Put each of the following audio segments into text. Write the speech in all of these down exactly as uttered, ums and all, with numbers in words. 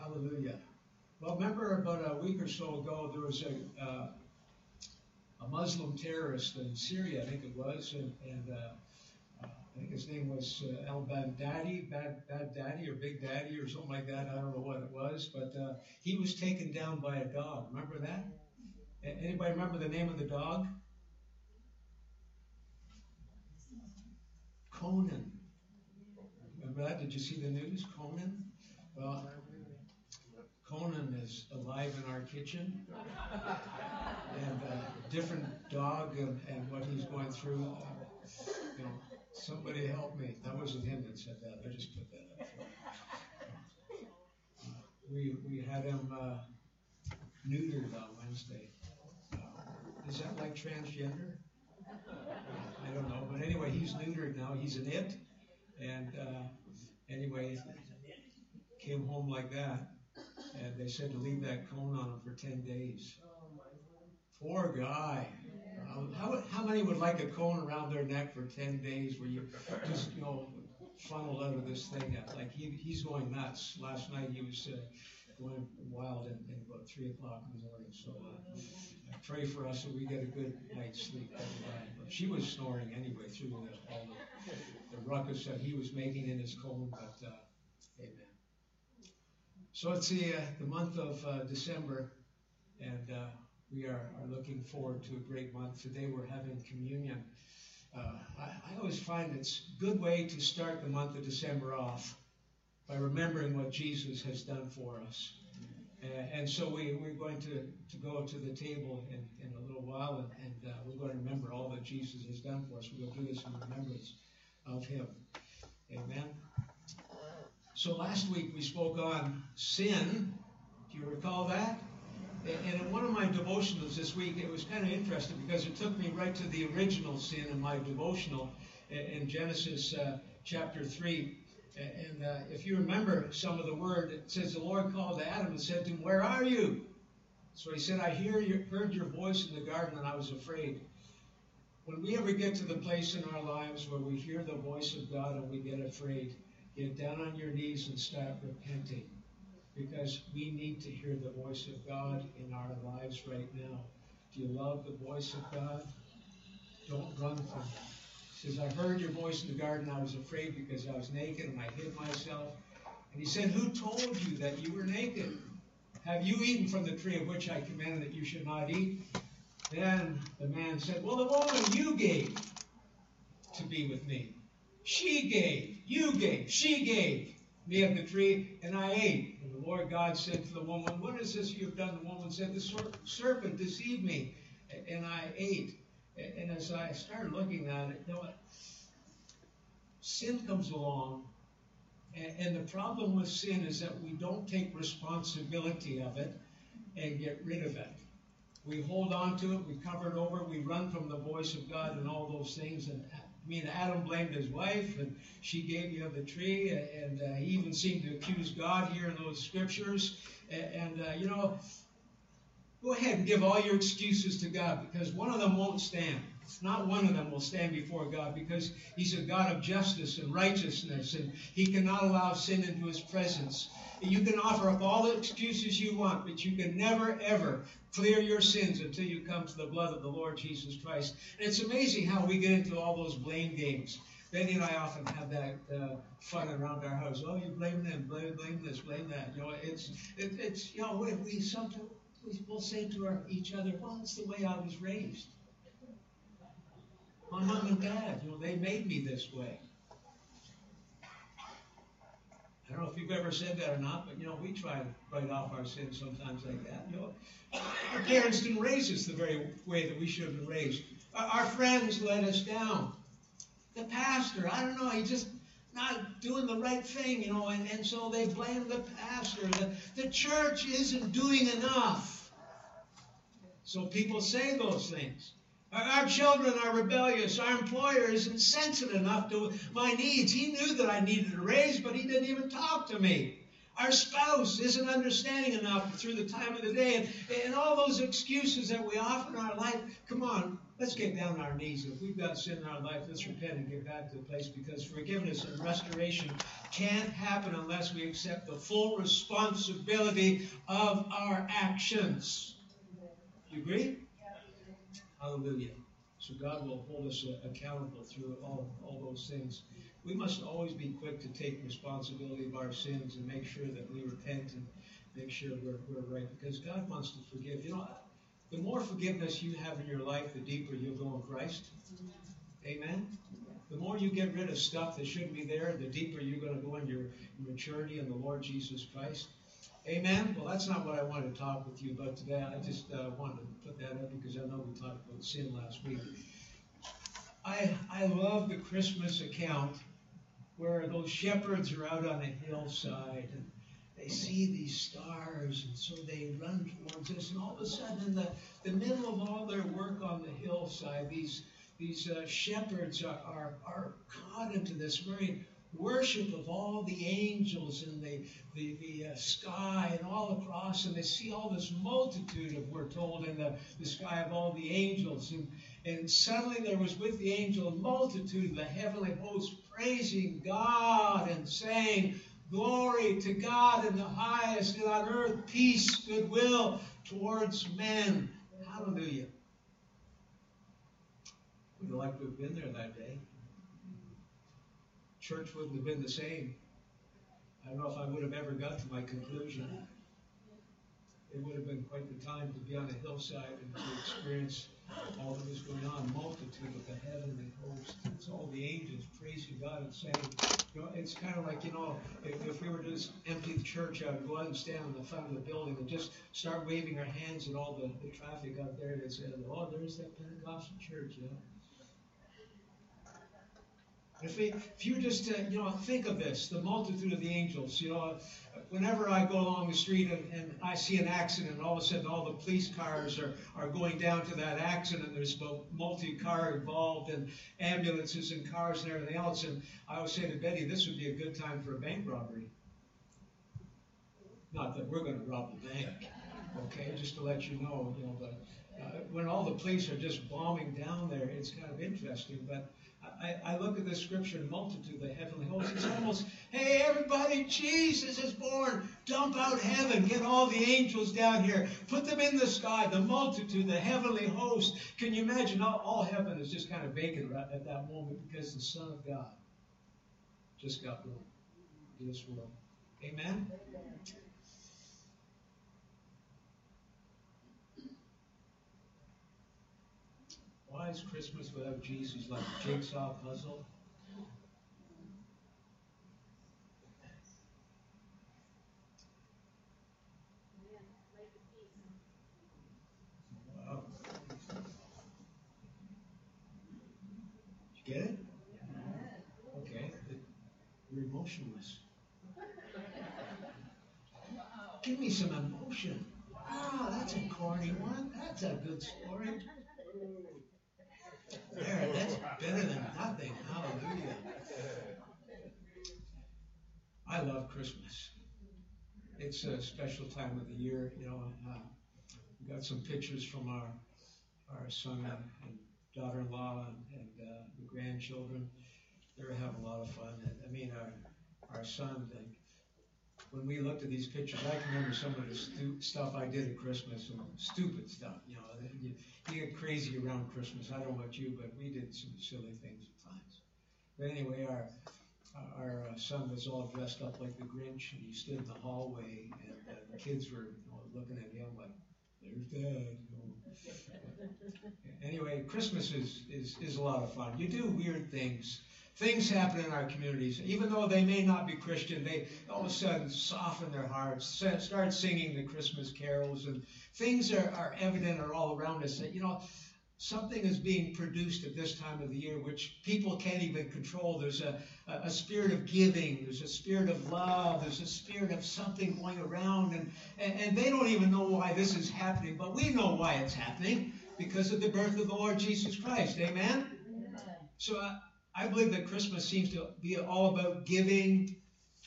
Hallelujah. Well, remember about a week or so ago, there was a uh, a Muslim terrorist in Syria, I think it was, and, and uh, uh, I think his name was uh, Al Baghdadi, Bad, Bad Daddy or Big Daddy or something like that. I don't know what it was, but uh, he was taken down by a dog. Remember that? Anybody remember the name of the dog? Conan. Remember that? Did you see the news? Conan? Well, Conan is alive in our kitchen, and uh, different dog and, and what he's going through. Uh, you know, somebody help me. That wasn't him that said that. I just put that up for him. Uh, we we had him uh, neutered on Wednesday. Uh, is that like transgender? I don't know, but anyway, he's neutered now. He's an it, and uh, anyway, came home like that. And they said to leave that cone on him for ten days. Poor guy. Uh, how, how many would like a cone around their neck for ten days where you just, you know, funnel out of this thing? Like he, he's going nuts. Last night he was uh, going wild at, at about three o'clock in the morning. So uh, pray for us so we get a good night's sleep every night. But she was snoring anyway through the, all the, the ruckus that he was making in his cone. But uh, amen. So it's the, uh, the month of uh, December, and uh, we are, are looking forward to a great month. Today we're having communion. Uh, I, I always find it's a good way to start the month of December off by remembering what Jesus has done for us. Uh, and so we, we're going to, to go to the table in, in a little while, and, and uh, we're going to remember all that Jesus has done for us. We'll do this in remembrance of him. Amen. So last week we spoke on sin. Do you recall that? And in one of my devotionals this week, it was kind of interesting because it took me right to the original sin in my devotional in Genesis uh, chapter three. And uh, if you remember some of the word, it says the Lord called to Adam and said to him, "Where are you?" So he said, "I hear your, heard your voice in the garden and I was afraid." When we ever get to the place in our lives where we hear the voice of God and we get afraid, get down on your knees and start repenting, because we need to hear the voice of God in our lives right now. Do you love the voice of God? Don't run from it. He says, "I heard your voice in the garden. I was afraid because I was naked and I hid myself." And he said, "Who told you that you were naked? Have you eaten from the tree of which I commanded that you should not eat?" Then the man said, "Well, the woman you gave to be with me. She gave, you gave, she gave me of the tree, and I ate." And the Lord God said to the woman, "What is this you have done?" The woman said, "The serpent deceived me, and I ate." And as I started looking at it, you know what? Sin comes along, and the problem with sin is that we don't take responsibility of it and get rid of it. We hold on to it, we cover it over, we run from the voice of God and all those things. And I mean, Adam blamed his wife, and she gave you of the tree, and uh, he even seemed to accuse God here in those scriptures. And, and uh, you know, go ahead and give all your excuses to God, because one of them won't stand. Not one of them will stand before God, because he's a God of justice and righteousness, and he cannot allow sin into his presence. You can offer up all the excuses you want, but you can never, ever clear your sins until you come to the blood of the Lord Jesus Christ. And it's amazing how we get into all those blame games. Benny and I often have that uh, fun around our house. Oh, you blame them, blame, blame this, blame that. You know, it's, it, it's you know, we, we sometimes we'll say to our, each other, "Well, it's the way I was raised. My mom and dad, you know, they made me this way." I don't know if you've ever said that or not, but, you know, we try to write off our sins sometimes like that. You know, our parents didn't raise us the very way that we should have been raised. Our friends let us down. The pastor, I don't know, he's just not doing the right thing, you know, and, and so they blame the pastor. The, the church isn't doing enough. So people say those things. Our children are rebellious. Our employer isn't sensitive enough to my needs. He knew that I needed a raise, but he didn't even talk to me. Our spouse isn't understanding enough through the time of the day. And, and all those excuses that we offer in our life, come on, Let's get down on our knees. If we've got sin in our life, let's repent and get back to the place, because forgiveness and restoration can't happen unless we accept the full responsibility of our actions. You agree? Hallelujah. So God will hold us uh, accountable through all, all those things. We must always be quick to take responsibility of our sins and make sure that we repent and make sure we're, we're right, because God wants to forgive. You know, the more forgiveness you have in your life, the deeper you'll go in Christ. Amen? The more you get rid of stuff that shouldn't be there, the deeper you're going to go in your maturity in the Lord Jesus Christ. Amen? Well, that's not what I wanted to talk with you about today. I just uh, wanted to put that up because I know we talked about sin last week. I, I love the Christmas account where those shepherds are out on a hillside and they see these stars, and so they run towards us, and all of a sudden, in the, the middle of all their work on the hillside, these these uh, shepherds are, are are caught into this very worship of all the angels in the the, the uh, sky and all across, and they see all this multitude of, we're told, in the, the sky of all the angels, and and suddenly there was with the angel a multitude of the heavenly hosts praising God and saying, "Glory to God in the highest, and on earth peace, goodwill towards men." Hallelujah. We'd like to have been there that day. Church wouldn't have been the same. I don't know if I would have ever got to my conclusion. It would have been quite the time to be on a hillside and to experience all that was going on. Multitude of the heavenly host. It's all the angels praising God and saying, you know, it's kind of like, you know, if, if we were to just empty the church out and go out and stand in the front of the building and just start waving our hands at all the, the traffic out there and say, "Oh, there's that Pentecostal church," you know. If, we, if you just, uh, you know, think of this, the multitude of the angels, you know, whenever I go along the street and, and I see an accident, and all of a sudden all the police cars are, are going down to that accident, there's multi-car involved and ambulances and cars and everything else, and I always say to Betty, this would be a good time for a bank robbery. Not that we're going to rob the bank, okay, just to let you know, you know, but uh, when all the police are just bombing down there, it's kind of interesting, but I, I look at this scripture, multitude, the heavenly host. It's almost, hey, everybody, Jesus is born. Dump out heaven. Get all the angels down here. Put them in the sky. The multitude, the heavenly host. Can you imagine? All, all heaven is just kind of vacant right at that moment because the Son of God just got born to this world. Amen? Why is Christmas without Jesus like a jigsaw puzzle? Wow. Did you get it? Okay. You're emotionless. Give me some emotion. Oh, that's a corny one. That's a good story. There, that's better than nothing. Hallelujah. I love Christmas. It's a special time of the year. You know, uh, we got some pictures from our our son and, and daughter-in-law and, and uh, the grandchildren. They're having a lot of fun. I mean, our our son, like, when we looked at these pictures, I can remember some of the stu- stuff I did at Christmas, some stupid stuff. You know, you, you get crazy around Christmas. I don't know about you, but we did some silly things at times. But anyway, our our uh, son was all dressed up like the Grinch, and he stood in the hallway, and uh, the kids were, you know, looking at him like, "There's Dad." You know. Anyway, Christmas is, is is a lot of fun. You do weird things. Things happen in our communities. Even though they may not be Christian, they all of a sudden soften their hearts, start singing the Christmas carols, and things are, are evident are all around us that, you know, something is being produced at this time of the year which people can't even control. There's a, a, a spirit of giving. There's a spirit of love. There's a spirit of something going around, and, and, and they don't even know why this is happening, but we know why it's happening, because of the birth of the Lord Jesus Christ. Amen? Amen. So uh, I believe that Christmas seems to be all about giving,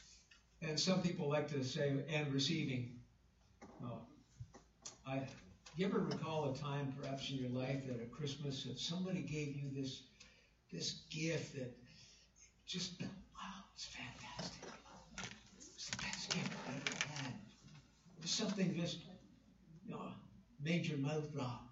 and some people like to say, and receiving. No, I you ever recall a time, perhaps in your life, that at Christmas, that somebody gave you this this gift that just, wow, it's fantastic. It's the best gift I ever had. It was something just, you know, made your mouth drop.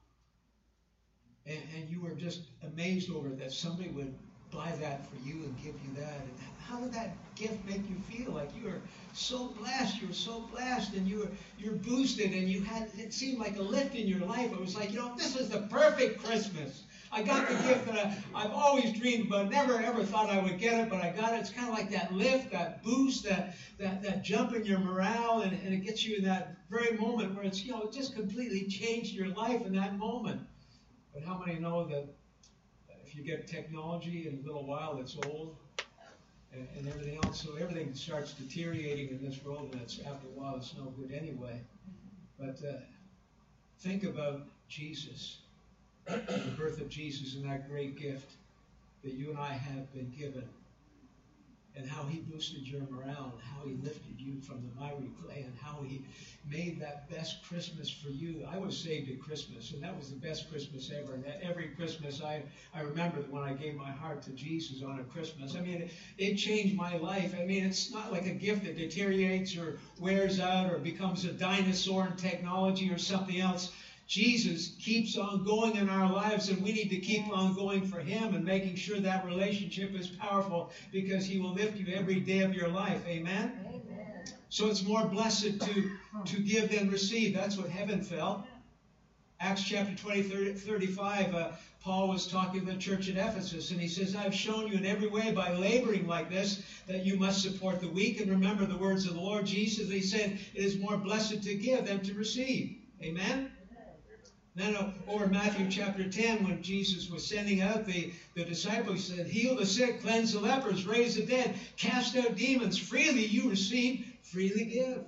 And, and you were just amazed over it, that somebody would buy that for you and give you that. And how did that gift make you feel? Like you were so blessed, you were so blessed, and you were you're boosted, and you had, it seemed like a lift in your life. It was like, you know, this is the perfect Christmas. I got the gift that I, I've always dreamed about, never ever thought I would get it, but I got it. It's kind of like that lift, that boost, that that, that jump in your morale, and, and it gets you in that very moment where it's, you know, it just completely changed your life in that moment. But how many know that if you get technology in a little while, it's old, and, and everything else, so everything starts deteriorating in this world, and it's, after a while it's no good anyway. But uh, think about Jesus, the birth of Jesus, and that great gift that you and I have been given, and how he boosted your morale, and how he lifted you from the miry clay, and how he made that best Christmas for you. I was saved at Christmas, and that was the best Christmas ever. And every Christmas, I, I remember when I gave my heart to Jesus on a Christmas. I mean, it, it changed my life. I mean, it's not like a gift that deteriorates or wears out or becomes a dinosaur in technology or something else. Jesus keeps on going in our lives, and we need to keep on going for him and making sure that relationship is powerful, because he will lift you every day of your life. Amen? Amen. So it's more blessed to, to give than receive. That's what heaven felt. Acts chapter twenty, thirty-five, uh, Paul was talking to the church at Ephesus, and he says, I've shown you in every way by laboring like this that you must support the weak and remember the words of the Lord Jesus. He said, it is more blessed to give than to receive. Amen? Then uh, over in Matthew chapter ten, when Jesus was sending out the, the disciples, he said, heal the sick, cleanse the lepers, raise the dead, cast out demons. Freely you receive, freely give.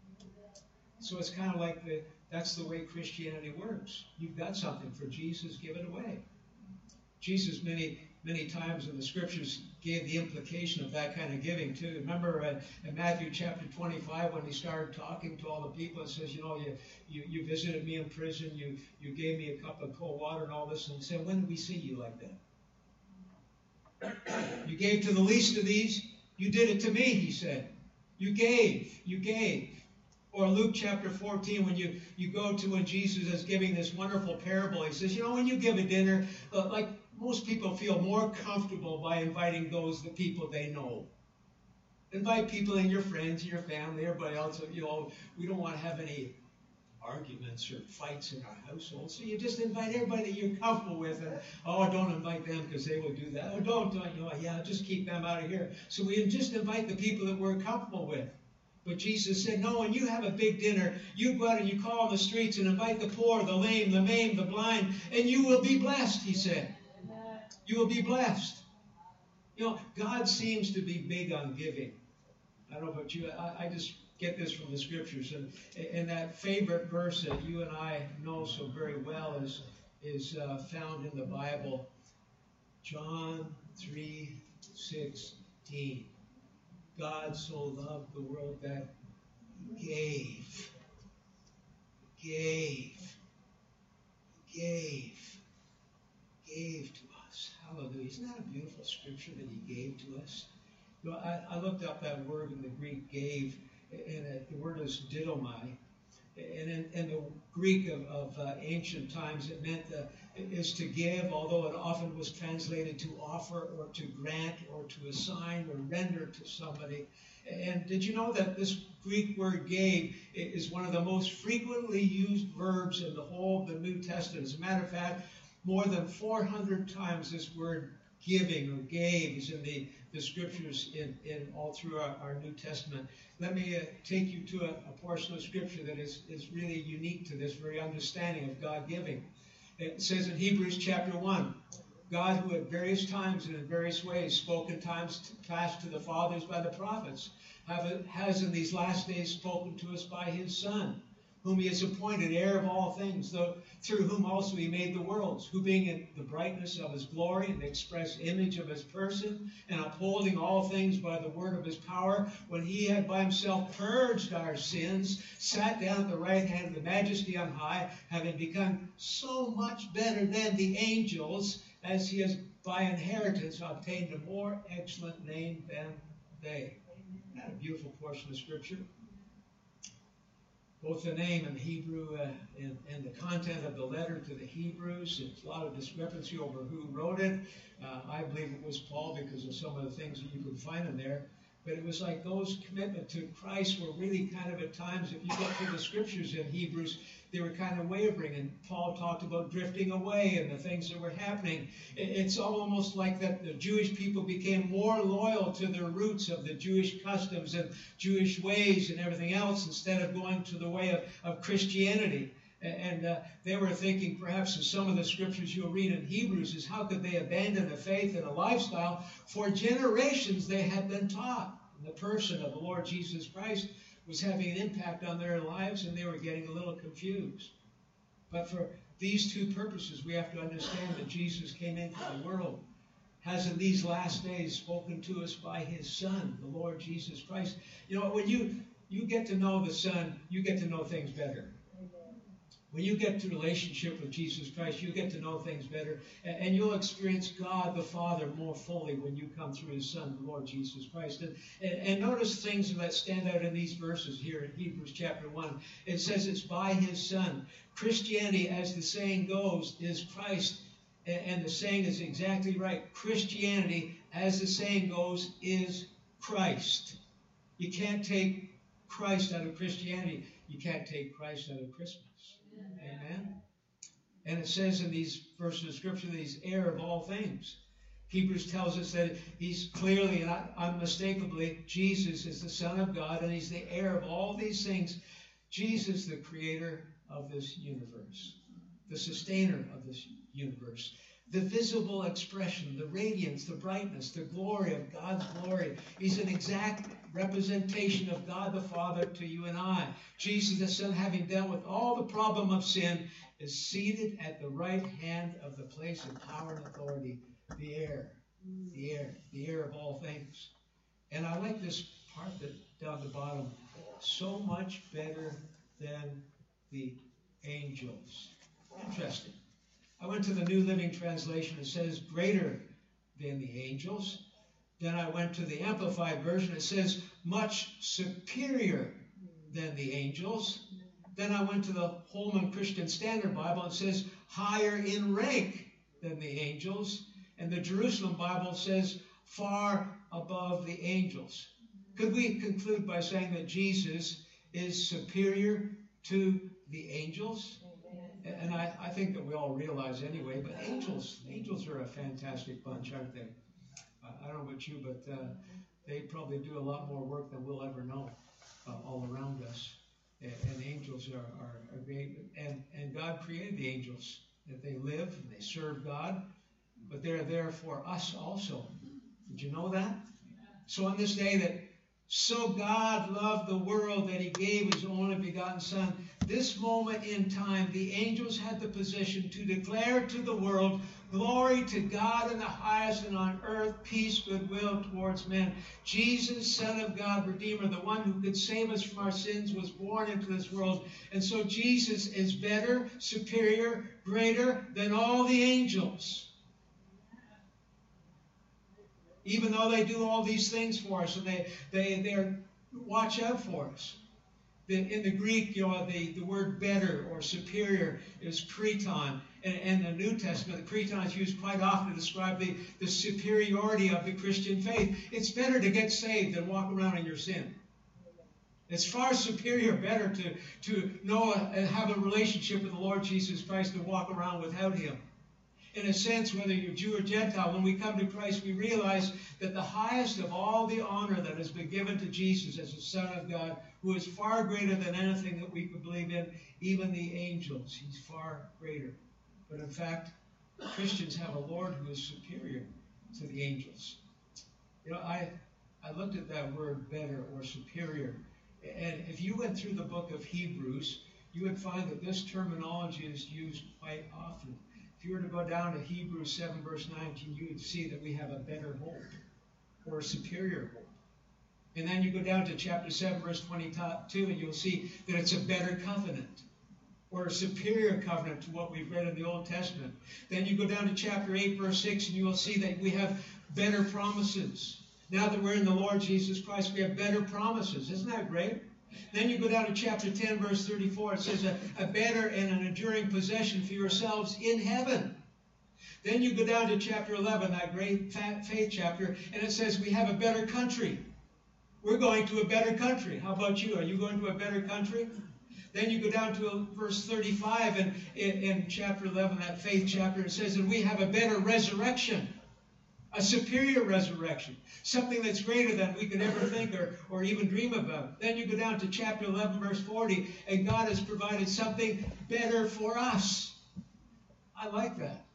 So it's kind of like the, that's the way Christianity works. You've got something for Jesus, give it away. Jesus many, many times in the scriptures gave the implication of that kind of giving too. Remember uh, in Matthew chapter twenty-five, when he started talking to all the people, it says, you know, you, you, you visited me in prison, you, you gave me a cup of cold water and all this, and he said, when did we see you like that? You gave to the least of these, you did it to me, he said. You gave, you gave. Or Luke chapter fourteen, when you, you go to when Jesus is giving this wonderful parable, he says, you know, when you give a dinner, uh, like most people feel more comfortable by inviting those, the people they know. Invite people in, your friends, your family, everybody else. You know, we don't want to have any arguments or fights in our household. So you just invite everybody that you're comfortable with. And, oh, don't invite them because they will do that. Oh, don't, don't, you know, yeah, just keep them out of here. So we just invite the people that we're comfortable with. But Jesus said, no, when you have a big dinner, you go out and you call on the streets and invite the poor, the lame, the maimed, the blind, and you will be blessed, he said. You will be blessed. You know, God seems to be big on giving. I don't know about you. I, I just get this from the scriptures. And, and that favorite verse that you and I know so very well is, is uh, found in the Bible. John three sixteen. God so loved the world that he gave, gave, gave, gave to us. Hallelujah. Isn't that a beautiful scripture that he gave to us? You know, I, I looked up that word in the Greek, gave, and uh, the word is didomai. And in, in the Greek of, of uh, ancient times, it meant uh, is to give, although it often was translated to offer or to grant or to assign or render to somebody. And did you know that this Greek word gave is one of the most frequently used verbs in the whole of the New Testament? As a matter of fact, more than four hundred times this word giving or gave is in the, the scriptures in, in all through our, our New Testament. Let me uh, take you to a, a portion of scripture that is, is really unique to this very understanding of God giving. It says in Hebrews chapter one, God, who at various times and in various ways spoke in times past to the fathers by the prophets, have, has in these last days spoken to us by his Son, whom he has appointed heir of all things, though, through whom also he made the worlds, who being in the brightness of his glory and the express image of his person, and upholding all things by the word of his power, when he had by himself purged our sins, sat down at the right hand of the majesty on high, having become so much better than the angels, as he has by inheritance obtained a more excellent name than they. Isn't that a beautiful portion of Scripture? Both the name in Hebrew uh, and, and the content of the letter to the Hebrews. There's a lot of discrepancy over who wrote it. Uh, I believe it was Paul because of some of the things that you could find in there. But it was like those commitment to Christ were really kind of at times, if you get through the scriptures in Hebrews, they were kind of wavering. And Paul talked about drifting away and the things that were happening. It's almost like that the Jewish people became more loyal to their roots of the Jewish customs and Jewish ways and everything else instead of going to the way of, of Christianity. And uh, they were thinking perhaps in some of the scriptures you'll read in Hebrews is how could they abandon a faith and a lifestyle for generations they had been taught. And the person of the Lord Jesus Christ was having an impact on their lives and they were getting a little confused. But for these two purposes, we have to understand that Jesus came into the world, has in these last days spoken to us by his Son, the Lord Jesus Christ. You know, when you, you get to know the Son, you get to know things better. When you get to relationship with Jesus Christ, you get to know things better, and you'll experience God the Father more fully when you come through his Son, the Lord Jesus Christ. And, and, and notice things that stand out in these verses here in Hebrews chapter one. It says it's by his Son. Christianity, as the saying goes, is Christ, and the saying is exactly right. Christianity, as the saying goes, is Christ. You can't take Christ out of Christianity. You can't take Christ out of Christmas. Amen. And it says in these verses of Scripture that he's heir of all things. Hebrews tells us that he's clearly and unmistakably, Jesus is the Son of God and he's the heir of all these things. Jesus, the creator of this universe, the sustainer of this universe, the visible expression, the radiance, the brightness, the glory of God's glory. He's an exact representation of God the Father to you and I. Jesus the Son, having dealt with all the problem of sin, is seated at the right hand of the place of power and authority, the heir, the heir, the heir of all things. And I like this part that down the bottom, so much better than the angels. Interesting. I went to the New Living Translation. It says greater than the angels. Then I went to the Amplified Version. It says much superior than the angels. Then I went to the Holman Christian Standard Bible. It says higher in rank than the angels. And the Jerusalem Bible says far above the angels. Could we conclude by saying that Jesus is superior to the angels? And I, I think that we all realize anyway, but angels, angels are a fantastic bunch, aren't they? Uh, I don't know about you, but uh, they probably do a lot more work than we'll ever know uh, all around us. And, and angels are, are, are great. And, and God created the angels, that they live and they serve God, but they're there for us also. Did you know that? So on this day that so God loved the world that he gave his only begotten Son. This moment in time, the angels had the position to declare to the world, glory to God in the highest, and on earth peace, goodwill towards men. Jesus, Son of God, Redeemer, the one who could save us from our sins, was born into this world. And so Jesus is better, superior, greater than all the angels. Even though they do all these things for us and they they they watch out for us. The, in the Greek, you know, the, the word better or superior is kriton. And in the New Testament, the kriton is used quite often to describe the, the superiority of the Christian faith. It's better to get saved than walk around in your sin. It's far superior, better to, to know and have a relationship with the Lord Jesus Christ than walk around without him. In a sense, whether you're Jew or Gentile, when we come to Christ, we realize that the highest of all the honor that has been given to Jesus as the Son of God, who is far greater than anything that we could believe in, even the angels, he's far greater. But in fact, Christians have a Lord who is superior to the angels. You know, I, I looked at that word better or superior, and if you went through the book of Hebrews, you would find that this terminology is used quite often. If you were to go down to Hebrews seven, verse nineteen, you would see that we have a better hope, or a superior hope. And then you go down to chapter seven, verse twenty-two, and you'll see that it's a better covenant, or a superior covenant to what we've read in the Old Testament. Then you go down to chapter eight, verse six, and you will see that we have better promises. Now that we're in the Lord Jesus Christ, we have better promises. Isn't that great? Then you go down to chapter ten, verse thirty-four. It says, a, a better and an enduring possession for yourselves in heaven. Then you go down to chapter eleven, that great faith chapter, and it says we have a better country. We're going to a better country. How about you? Are you going to a better country? Then you go down to verse thirty-five, and in, in chapter eleven, that faith chapter, it says that we have a better resurrection. A superior resurrection, something that's greater than we could ever think or, or even dream about. Then you go down to chapter eleven, verse forty, and God has provided something better for us. I like that.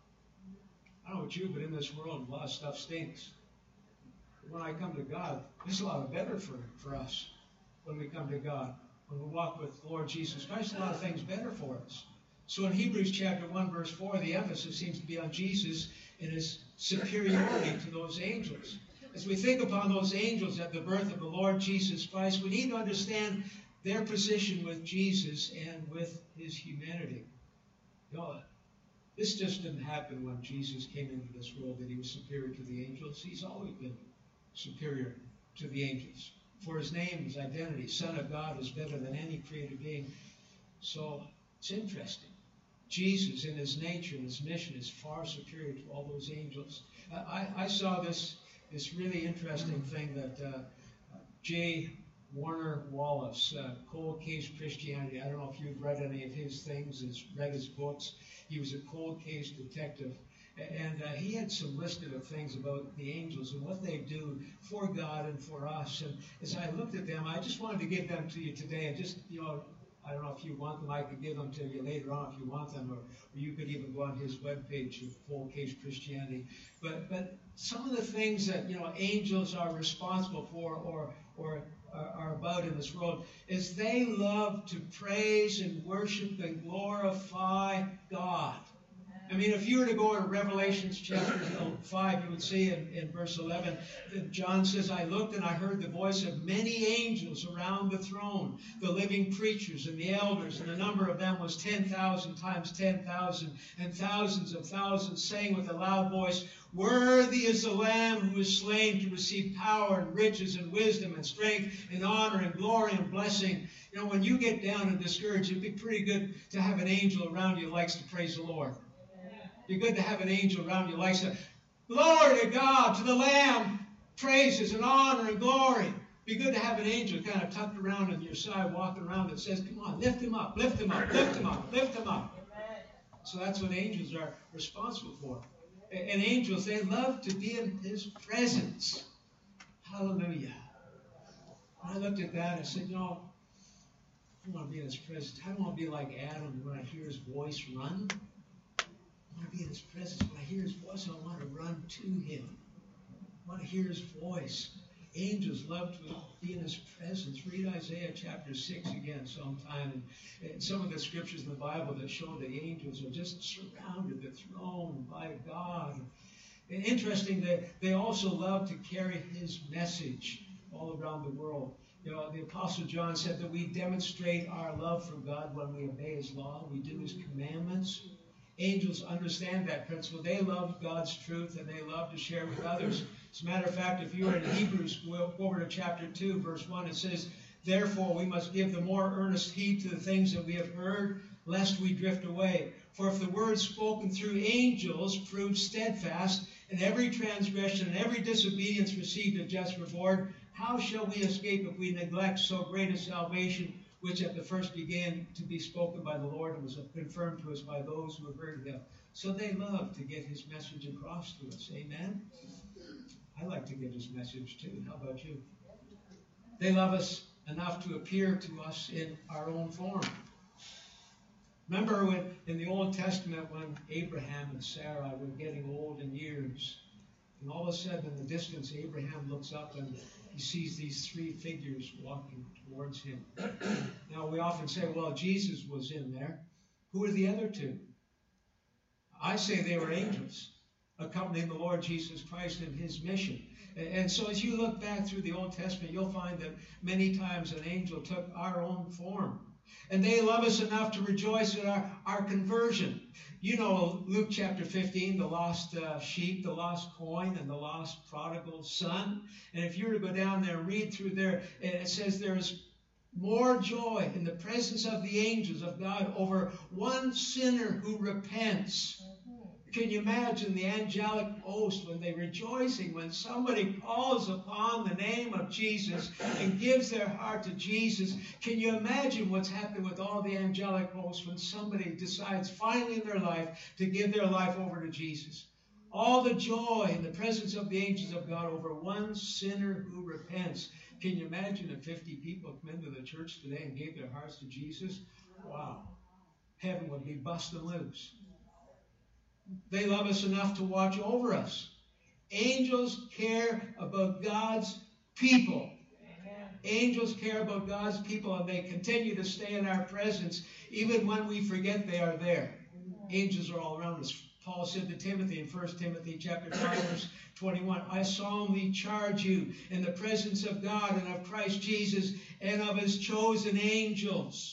I don't know about you, but in this world, a lot of stuff stinks. When I come to God, there's a lot of better for, for us when we come to God. When we walk with the Lord Jesus Christ, a lot of things better for us. So in Hebrews chapter one, verse four, the emphasis seems to be on Jesus and his superiority to those angels. As we think upon those angels at the birth of the Lord Jesus Christ, we need to understand their position with Jesus and with his humanity. You know, this just didn't happen when Jesus came into this world that he was superior to the angels. He's always been superior to the angels. For his name, his identity, Son of God, is better than any created being. So it's interesting. Jesus, in his nature and his mission, is far superior to all those angels. I, I saw this, this really interesting thing that uh, J. Warner Wallace, uh, Cold Case Christianity, I don't know if you've read any of his things, his, read his books. He was a cold case detective. And uh, he had some listed of things about the angels and what they do for God and for us. And as I looked at them, I just wanted to give them to you today. And just, you know, I don't know if you want them. I could give them to you later on if you want them. Or, or you could even go on his webpage, Cold Case Christianity. But but some of the things that, you know, angels are responsible for or or are about in this world is they love to praise and worship and glorify God. I mean, if you were to go to Revelation chapter five, you would see in, in verse eleven that John says, I looked and I heard the voice of many angels around the throne, the living creatures and the elders, and the number of them was ten thousand times ten thousand, and thousands of thousands, saying with a loud voice, worthy is the Lamb who is slain to receive power and riches and wisdom and strength and honor and glory and blessing. You know, when you get down and discouraged, it'd be pretty good to have an angel around you who likes to praise the Lord. It'd be good to have an angel around you who likes to, glory to God, to the Lamb, praises and honor and glory. Be good to have an angel kind of tucked around on your side, walking around that says, come on, lift him up, lift him up, lift him up, lift him up. So that's what angels are responsible for. And angels, they love to be in his presence. Hallelujah. When I looked at that, I said, you know, I want to be in his presence. I don't want to be like Adam when I hear his voice run. I want to be in his presence. When I hear his voice, I want to run to him. I want to hear his voice. Angels love to be in his presence. Read Isaiah chapter six again sometime. And, and some of the scriptures in the Bible that show the angels are just surrounded the throne by God. And interesting that they also love to carry his message all around the world. You know, the Apostle John said that we demonstrate our love for God when we obey his law. We do his commandments. Angels understand that principle. They love God's truth and they love to share with others. As a matter of fact, if you were in Hebrews, go over to chapter two, verse one, it says, therefore we must give the more earnest heed to the things that we have heard, lest we drift away. For if the word spoken through angels proved steadfast, and every transgression and every disobedience received a just reward, how shall we escape if we neglect so great a salvation, which at the first began to be spoken by the Lord and was confirmed to us by those who have heard him? So they love to get his message across to us. Amen? I like to get his message too. How about you? They love us enough to appear to us in our own form. Remember when in the Old Testament when Abraham and Sarah were getting old in years, and all of a sudden in the distance Abraham looks up and he sees these three figures walking towards him. Now, we often say, well, Jesus was in there. Who are the other two? I say they were angels accompanying the Lord Jesus Christ in his mission. And so as you look back through the Old Testament, you'll find that many times an angel took our own form. And they love us enough to rejoice in our, our conversion. You know Luke chapter fifteen, the lost uh, sheep, the lost coin, and the lost prodigal son. And if you were to go down there and read through there, it says there is more joy in the presence of the angels of God over one sinner who repents. Can you imagine the angelic host when they're rejoicing when somebody calls upon the name of Jesus and gives their heart to Jesus? Can you imagine what's happening with all the angelic hosts when somebody decides finally in their life to give their life over to Jesus? All the joy in the presence of the angels of God over one sinner who repents. Can you imagine if fifty people come into the church today and gave their hearts to Jesus? Wow. Heaven would be busting loose. They love us enough to watch over us. Angels care about God's people. Amen. Angels care about God's people, and they continue to stay in our presence even when we forget they are there. Angels are all around us. Paul said to Timothy in First Timothy chapter five, verse twenty-one, I solemnly charge you in the presence of God and of Christ Jesus and of his chosen angels.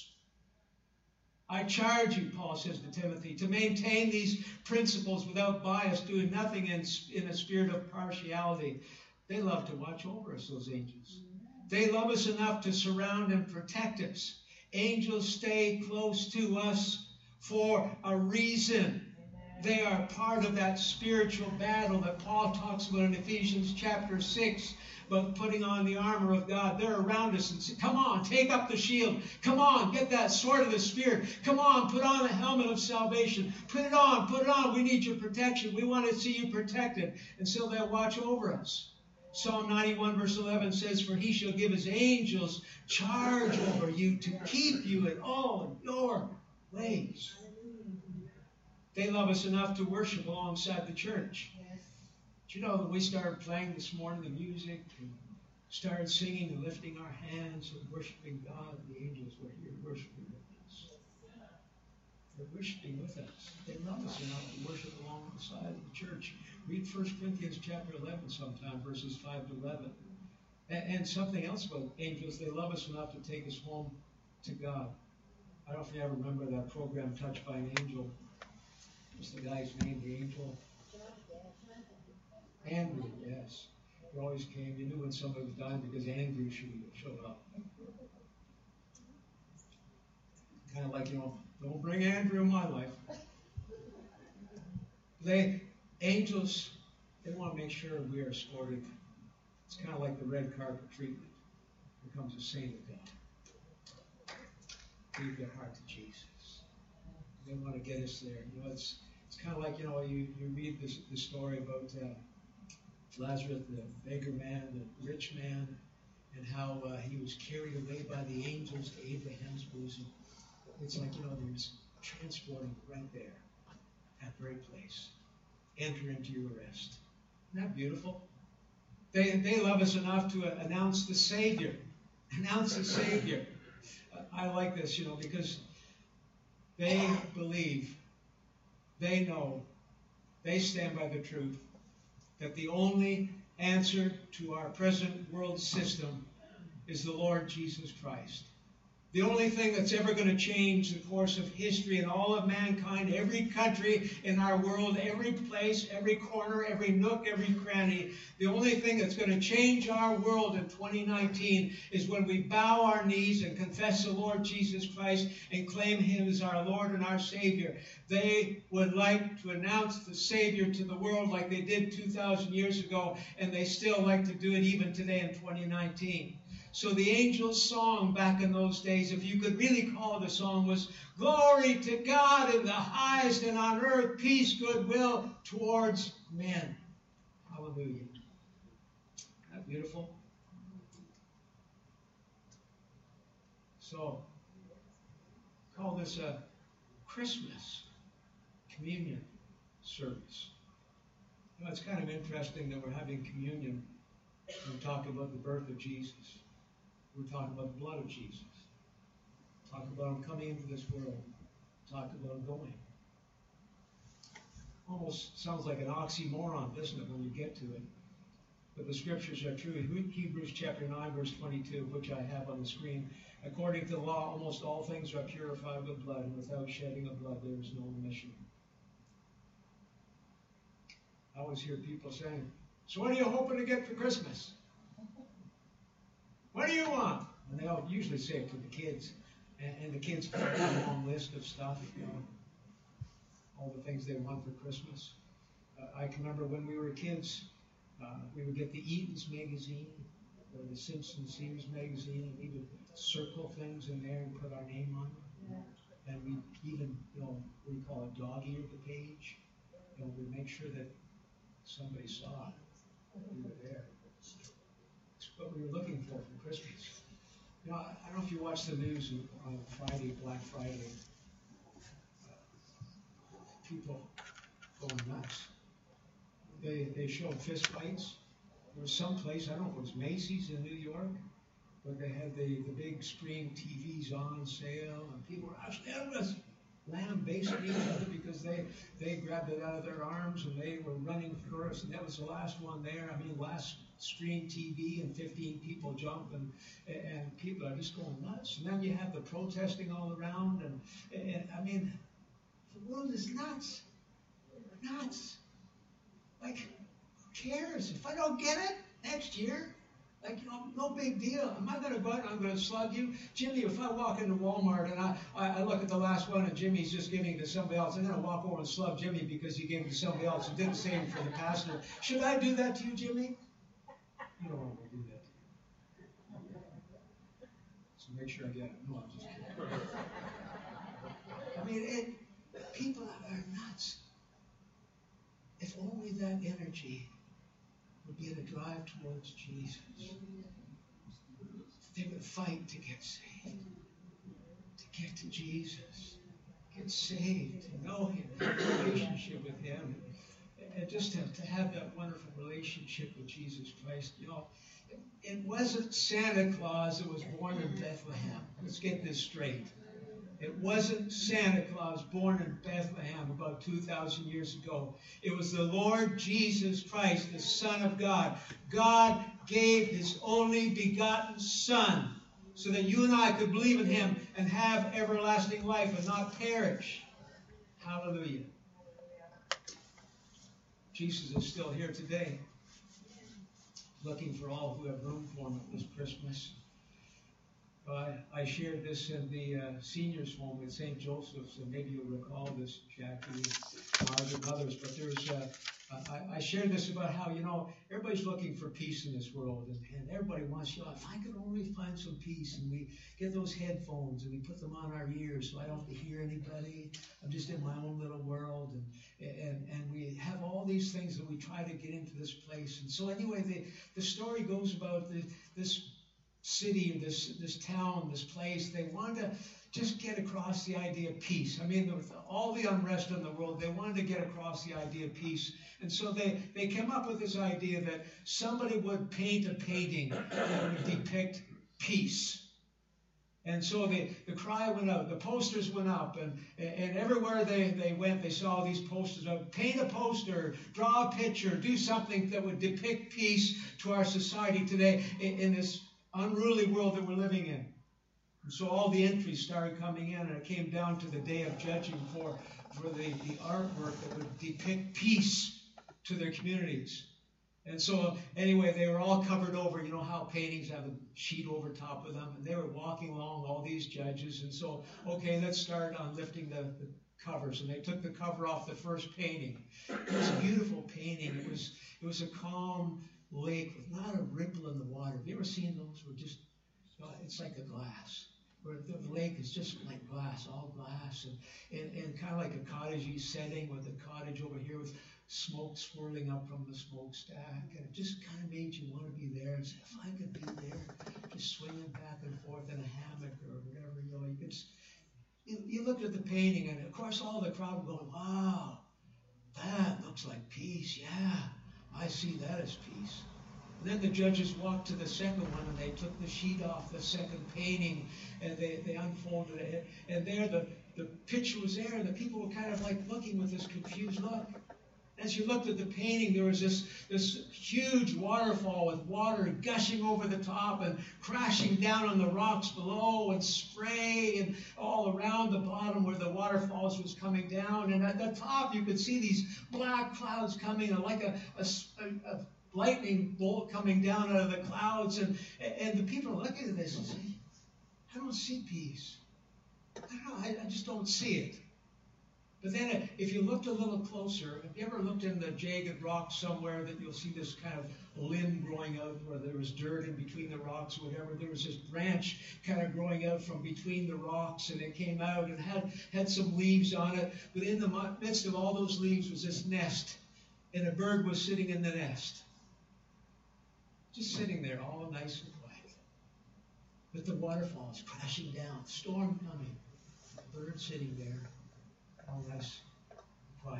I charge you, Paul says to Timothy, to maintain these principles without bias, doing nothing in, in a spirit of partiality. They love to watch over us, those angels. They love us enough to surround and protect us. Angels stay close to us for a reason. They are part of that spiritual battle that Paul talks about in Ephesians chapter six, about putting on the armor of God. They're around us and say, come on, take up the shield. Come on, get that sword of the Spirit. Come on, put on the helmet of salvation. Put it on, put it on. We need your protection. We want to see you protected. And so they'll watch over us. Psalm ninety-one verse eleven says, for he shall give his angels charge over you to keep you in all your ways. They love us enough to worship alongside the church. Yes. But you know that we started playing this morning the music and started singing and lifting our hands and worshiping God. The angels were here worshiping with us. They're worshiping with us. They love us enough to worship alongside the church. Read First Corinthians chapter eleven sometime, verses five to eleven. And, and something else about angels, they love us enough to take us home to God. I don't know if you ever remember that program, Touched by an Angel. What's the guy's name, the angel? Andrew, yes. He always came. You knew when somebody was dying because Andrew showed up. Kind of like, you know, don't bring Andrew in my life. They, angels, they want to make sure we are escorted. It's kind of like the red carpet treatment. Here comes a saint of God. Give your heart to Jesus. They want to get us there. You know, it's it's kind of like, you know, you, you read this, this story about uh, Lazarus, the beggar man, the rich man, and how uh, he was carried away by the angels to Abraham's bosom. It's like, you know, there's transporting right there, that very place. Enter into your rest. Isn't that beautiful? They, they love us enough to uh, announce the Savior. Announce the Savior. Uh, I like this, you know, because they believe, they know, they stand by the truth that the only answer to our present world system is the Lord Jesus Christ. The only thing that's ever going to change the course of history and all of mankind, every country in our world, every place, every corner, every nook, every cranny, the only thing that's going to change our world in twenty nineteen is when we bow our knees and confess the Lord Jesus Christ and claim him as our Lord and our Savior. They would like to announce the Savior to the world like they did two thousand years ago, and they still like to do it even today in twenty nineteen. So the angels' song back in those days, if you could really call it a song, was glory to God in the highest, and on earth peace, goodwill towards men. Hallelujah. Isn't that beautiful? So, call this a Christmas communion service. You know, it's kind of interesting that we're having communion We're talking about the birth of Jesus. We're talking about the blood of Jesus. Talking about him coming into this world. Talking about him going. Almost sounds like an oxymoron, doesn't it, when you get to it? But the scriptures are true. Hebrews chapter nine, verse twenty-two, which I have on the screen. According to the law, almost all things are purified with blood, and without shedding of blood, there is no remission. I always hear people saying, so what are you hoping to get for Christmas? What do you want? And they all usually say it to the kids. And, and the kids put a long list of stuff, you know, all the things they want for Christmas. Uh, I can remember when we were kids, uh, we would get the Eaton's magazine or the Simpson Sears magazine, and we would circle things in there and put our name on them. And we even, you know, we call it dog-eared the page. You know, we make sure that somebody saw it. We were there. It's what we were looking for for Christmas. You know, I don't know if you watch the news on Friday, Black Friday. Uh, people going nuts. They they showed fist fights. There was some place, I don't know if it was Macy's in New York, but they had the, the big screen T Vs on sale, and people were actually lambasting each other because they, they grabbed it out of their arms and they were running first, and that was the last one there. I mean, last screen T V, and fifteen people jump, and and people are just going nuts. And then you have the protesting all around, and, and I mean, the world is nuts. Nuts. Like, who cares? If I don't get it next year, like, you know, no big deal. Am I going to go out and I'm going to slug you? Jimmy, if I walk into Walmart and I, I, I look at the last one and Jimmy's just giving it to somebody else, I'm going to walk over and slug Jimmy because he gave it to somebody else and did the same for the pastor. Should I do that to you, Jimmy? You don't want me to do that to you. So make sure I get it. No, I'm just kidding. I mean, it, people are nuts. If only that energy would be in a drive towards Jesus. They would fight to get saved, to get to Jesus, get saved, to know Him, have a relationship with Him, and just to, to have that wonderful relationship with Jesus Christ. You know, it, it wasn't Santa Claus that was born in Bethlehem. Let's get this straight. It wasn't Santa Claus born in Bethlehem about two thousand years ago. It was the Lord Jesus Christ, the Son of God. God gave His only begotten Son so that you and I could believe in Him and have everlasting life and not perish. Hallelujah. Jesus is still here today, looking for all who have room for Him at this Christmas. Uh, I shared this in the uh, seniors' home at Saint Joseph's, and maybe you'll recall this, Jackie, Margaret, and others. But there's, uh, I, I shared this about how, you know, everybody's looking for peace in this world, and, and everybody wants, you know, if I could only find some peace, and we get those headphones and we put them on our ears so I don't have to hear anybody. I'm just in my own little world, and and and we have all these things that we try to get into this place. And so anyway, the the story goes about the, this. city, this this town, this place. They wanted to just get across the idea of peace. I mean, with all the unrest in the world, they wanted to get across the idea of peace. And so they, they came up with this idea that somebody would paint a painting that would depict peace. And so the, the cry went out, the posters went up, and, and everywhere they, they went, they saw these posters of paint a poster, draw a picture, do something that would depict peace to our society today in, in this unruly world that we're living in. And so all the entries started coming in, and it came down to the day of judging for, for the, the artwork that would depict peace to their communities. And so anyway, they were all covered over. You know how paintings have a sheet over top of them, and they were walking along, all these judges. And so, okay, let's start on lifting the, the covers. And they took the cover off the first painting. It was a beautiful painting. It was it was a calm lake with not a ripple in the water. Have you ever seen those? Where just, you know, it's like a glass. Where the lake is just like glass, all glass, and, and, and kind of like a cottagey setting with a cottage over here with smoke swirling up from the smokestack. And it just kind of made you want to be there and say, if I could be there, just swinging back and forth in a hammock or whatever, you know, you could. You, you looked at the painting, and of course all the crowd were going, wow, that looks like peace. Yeah, I see that as peace. And then the judges walked to the second one, and they took the sheet off the second painting, and they, they unfolded it. And there the, the picture was there, and the people were kind of like looking with this confused look. As you looked at the painting, there was this, this huge waterfall with water gushing over the top and crashing down on the rocks below and spray and all around the bottom where the waterfalls was coming down. And at the top, you could see these black clouds coming, and like a, a, a lightning bolt coming down out of the clouds. And, and the people are looking at this and saying, I don't see peace. I don't know, I, I just don't see it. But then if you looked a little closer, have you ever looked in the jagged rock somewhere that you'll see this kind of limb growing out where there was dirt in between the rocks or whatever? There was this branch kind of growing out from between the rocks, and it came out and had, had some leaves on it. But in the midst of all those leaves was this nest, and a bird was sitting in the nest. Just sitting there, all nice and quiet. But the waterfall is crashing down, storm coming, the bird sitting there. All nice, quiet.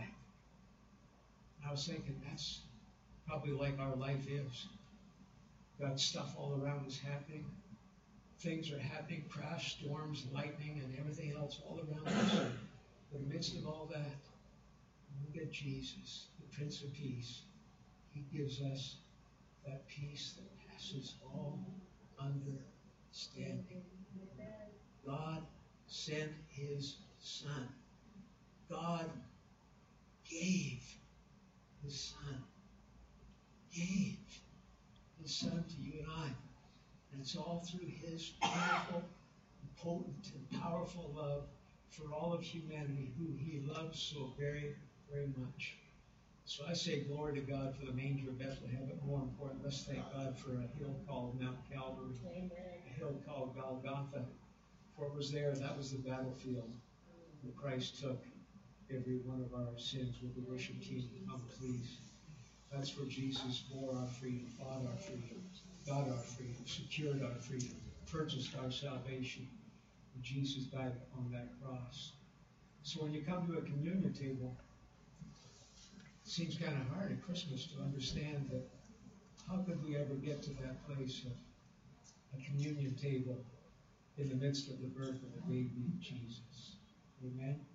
I was thinking that's probably like our life is. Got stuff all around us happening. Things are happening, crash, storms, lightning, and everything else all around us. But in the midst of all that, look at Jesus, the Prince of Peace. He gives us that peace that passes all understanding. God sent his Son. God gave his Son. Gave his Son to you and I. And it's all through his powerful, potent, and powerful love for all of humanity, who he loves so very, very much. So I say glory to God for the manger of Bethlehem, but more important, let's thank God for a hill called Mount Calvary, Amen. A hill called Golgotha. For it was there, that was the battlefield where Christ took every one of our sins. With the worship team, come please. That's where Jesus bore our freedom, bought our freedom, got our freedom, secured our freedom, purchased our salvation. And Jesus died on that cross. So when you come to a communion table, it seems kind of hard at Christmas to understand that how could we ever get to that place of a communion table in the midst of the birth of the baby Jesus? Amen.